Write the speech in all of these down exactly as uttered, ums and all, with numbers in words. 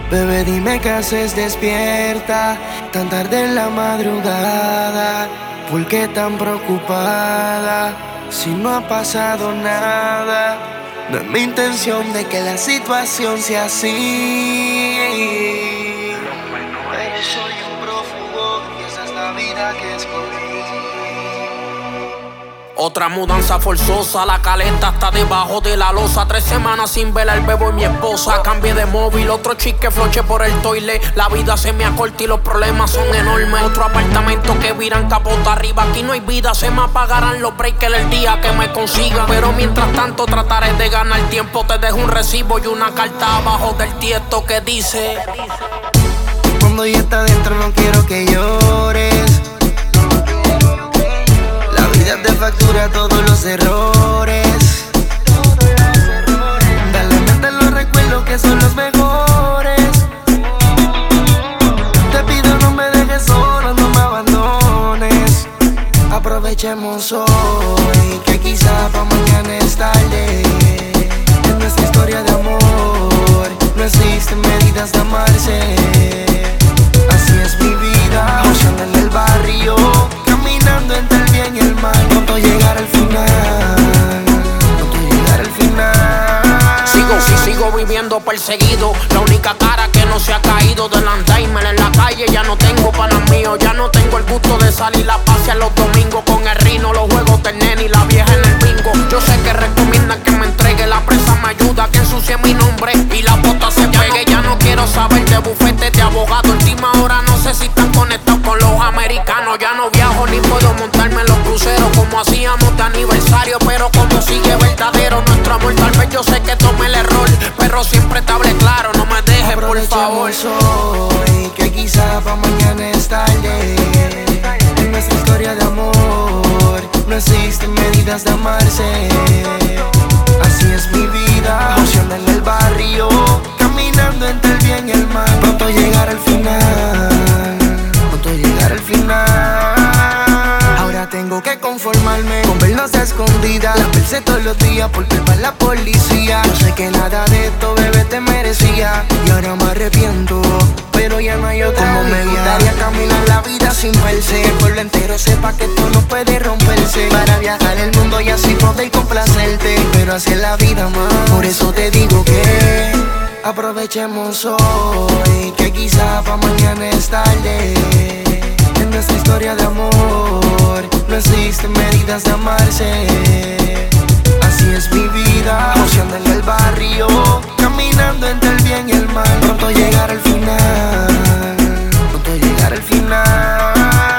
Bebé, dime qué haces despierta tan tarde en la madrugada. ¿Por qué tan preocupada si no ha pasado nada? No es mi intención de que la situación sea así, pero soy un prófugo y esa es la vida que escogí. Otra mudanza forzosa, la caleta está debajo de la losa. Tres semanas sin ver al bebo y mi esposa. Cambié de móvil, otro chique floche por el toilet. La vida se me acorta y los problemas son enormes. Otro apartamento que viran capota arriba. Aquí no hay vida, se me apagarán los breakers el día que me consigan. Pero mientras tanto trataré de ganar tiempo. Te dejo un recibo y una carta abajo del tiesto que dice: cuando ya está dentro no quiero que llores. La vida te factura todos los errores. Dale mente a los recuerdos que son los mejores. Te pido no me dejes solo, no me abandones. Aprovechemos hoy, que quizá pa' mañana es tarde. En nuestra historia de amor no existen medidas de amarse. Así es mi vida, moción en el barrio, caminando entre el bien y el mal. Pronto llegar al final, pronto llegar al final. Sigo, sí, sigo viviendo perseguido. La única cara que no se ha caído del Alzheimer en la calle. Ya no tengo panas míos, ya no tengo el gusto de salir a pasear los domingos con el rino, los juegos del nene y la vieja en el bingo. Yo sé que recomiendan que me entregue, la prensa me ayuda, que ensucie mi nombre y la bota se pegue. Ya no quiero saber de bufetes de abogado. Última hora no sé si están conectados con los americanos. Ya no viajo ni puedo montarme en los cruceros como hacíamos de aniversario. Pero como sigue verdadero nuestro amor, tal vez yo sé que tomé el error, pero siempre te hablé claro, no me dejes por favor. Hoy, que quizá pa' mañana es tarde. En nuestra historia de amor no existen medidas de amarse. Así es mi vida, moción en el barrio, caminando entre el bien y el mal. Pronto llegar al final, pronto llegar al final. Ahora tengo que conformarme con vernos a escondidas, la verse todos los días por culpa de la policía. Yo sé que nada de esto, bebé, te merecía y ahora me arrepiento, pero ya no hay otra. Como me gustaría caminar la vida sin verse, que el pueblo entero sepa que esto no puede romperse. Para viajar el mundo y así poder complacerte, pero así es la vida, más. Por eso te digo que aprovechemos hoy, que quizá pa' mañana es tarde. En nuestra historia de amor no existen medidas de amarse. Así es mi vida, moción en el barrio, caminando entre el bien y el mal. Pronto llegar al final, pronto llegar al final.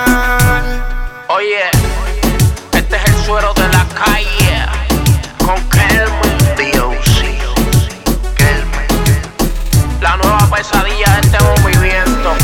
Oye, este es el suero de la calle con Kelman D O C. Kelman, la nueva pesadilla de este movimiento.